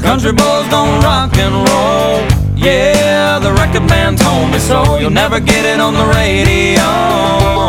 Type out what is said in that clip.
Country boys don't rock and roll. Yeah, the record man told me so. You'll never get it on the radio.